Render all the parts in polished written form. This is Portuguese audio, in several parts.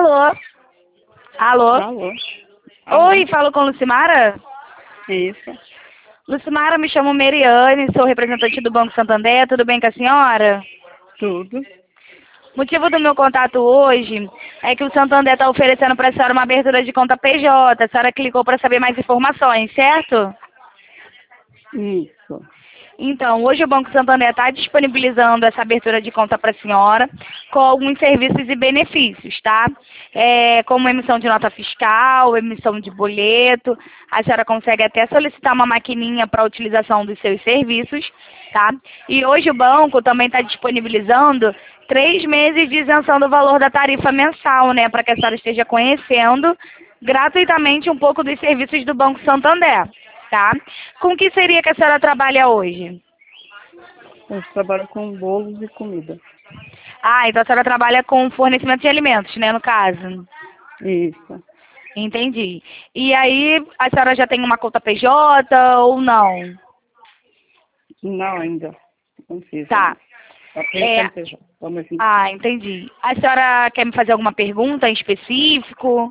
Alô? Alô? Alô? Oi, falo com Lucimara? Isso. Lucimara, me chamo Meriane, sou representante do Banco Santander, tudo bem com a senhora? Tudo. O motivo do meu contato hoje é que o Santander está oferecendo para a senhora uma abertura de conta PJ. A senhora clicou para saber mais informações, certo? Isso. Então, hoje o Banco Santander está disponibilizando essa abertura de conta para a senhora com alguns serviços e benefícios, tá? Como emissão de nota fiscal, emissão de boleto. A senhora consegue até solicitar uma maquininha para a utilização dos seus serviços, tá? E hoje o banco também está disponibilizando 3 meses de isenção do valor da tarifa mensal, né? Para que a senhora esteja conhecendo gratuitamente um pouco dos serviços do Banco Santander. Tá? Com que seria que a senhora trabalha hoje? Eu trabalho com bolos e comida. Ah, então a senhora trabalha com fornecimento de alimentos, né, no caso? Isso. Entendi. E aí, a senhora já tem uma conta PJ ou não? Não ainda. Não fiz Tá. ainda. Só tenho CNPJ. Vamos ver. Ah, entendi. A senhora quer me fazer alguma pergunta em específico?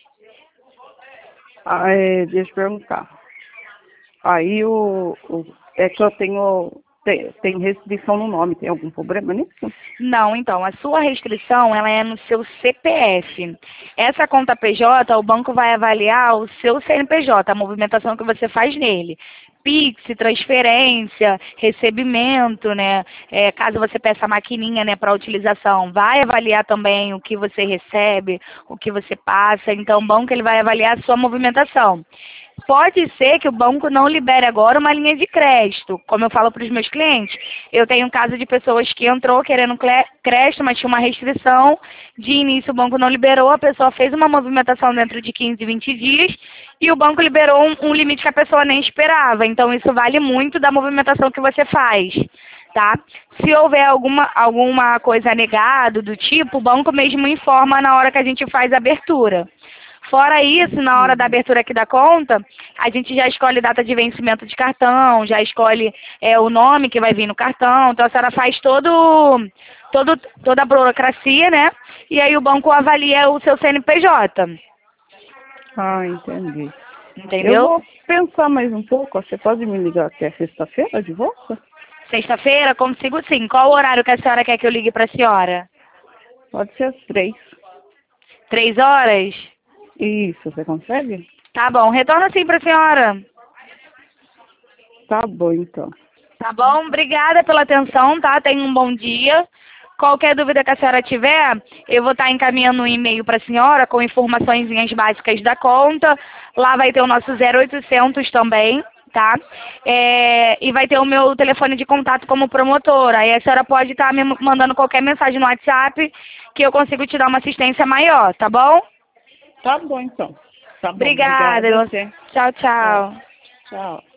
Deixa eu perguntar. Aí é que eu tenho restrição no nome. Tem algum problema nisso? Não, então, a sua restrição, ela é no seu CPF. Essa conta PJ, o banco vai avaliar o seu CNPJ, a movimentação que você faz nele. Pix, transferência, recebimento, né? Caso você peça a maquininha, né, para utilização, vai avaliar também o que você recebe, o que você passa. Então, o banco ele vai avaliar a sua movimentação. Pode ser que o banco não libere agora uma linha de crédito. Como eu falo para os meus clientes, eu tenho um caso de pessoas que entrou querendo crédito, mas tinha uma restrição. De início o banco não liberou, a pessoa fez uma movimentação dentro de 15, 20 dias e o banco liberou um limite que a pessoa nem esperava. Então isso vale muito da movimentação que você faz. Tá? Se houver alguma coisa negada do tipo, o banco mesmo informa na hora que a gente faz a abertura. Fora isso, na hora da abertura aqui da conta, a gente já escolhe data de vencimento de cartão, já escolhe o nome que vai vir no cartão. Então a senhora faz toda a burocracia, né? E aí o banco avalia o seu CNPJ. Entendi. Entendeu? Eu vou pensar mais um pouco. Você pode me ligar até sexta-feira de volta? Sexta-feira? Consigo sim. Qual o horário que a senhora quer que eu ligue para a senhora? Pode ser às 3. 3 horas? Isso, você consegue? Tá bom. Retorna sim para a senhora. Tá bom, então. Tá bom? Obrigada pela atenção, tá? Tenha um bom dia. Qualquer dúvida que a senhora tiver, eu vou estar encaminhando um e-mail para a senhora com informações básicas da conta. Lá vai ter o nosso 0800 também, tá? E vai ter o meu telefone de contato como promotora. Aí a senhora pode estar me mandando qualquer mensagem no WhatsApp que eu consigo te dar uma assistência maior, tá bom? Tá bom, então. Tá bom. Obrigada. Obrigada a você. Tchau, tchau. Tchau.